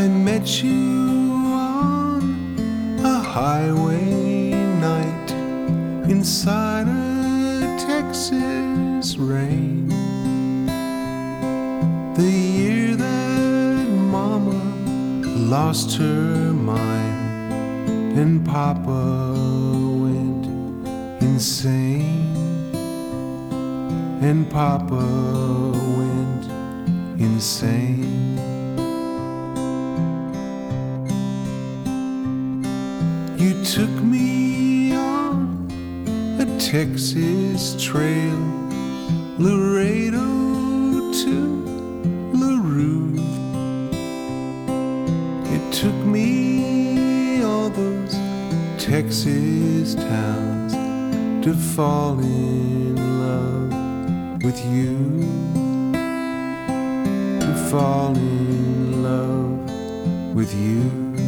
I met you on a highway night inside a Texas rain. The year that Mama lost her mind and Papa went insane. And Papa went insane. You took me on a Texas trail, Laredo to LaRue. It took me all those Texas towns to fall in love with you, to fall in love with you.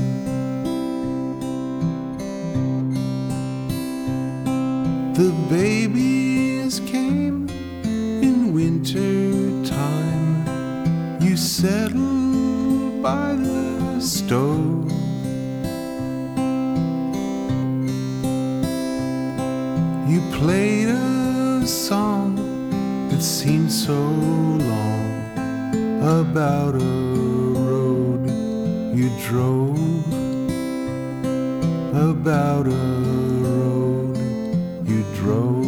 The babies came in winter time. You settled by the stove. You played a song that seemed so long about a road you drove, about a road you drove.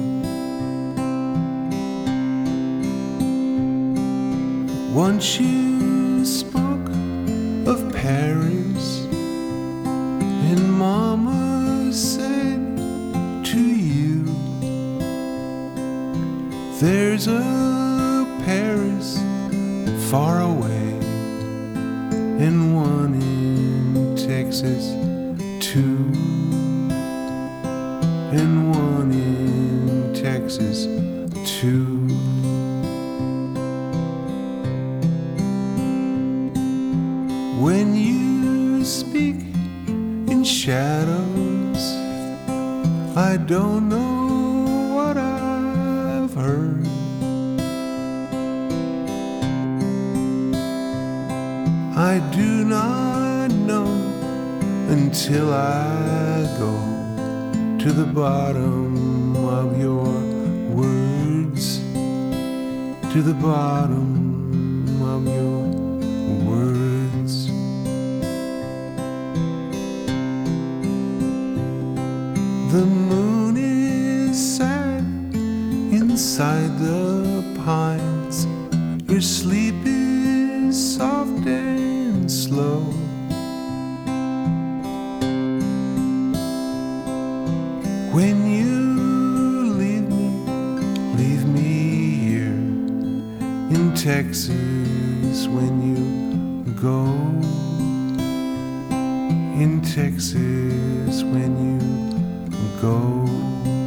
Once you spoke of Paris, and Mama said to you, there's a Paris far away, and one in Texas too, and one in Texas too. When you speak in shadows, I don't know what I've heard. I do not know until I go to the bottom of your words, to the bottom of your words. The moon is sad inside the pines. Your sleep is soft and slow. When you leave me here in Texas. When you go in Texas, when you go.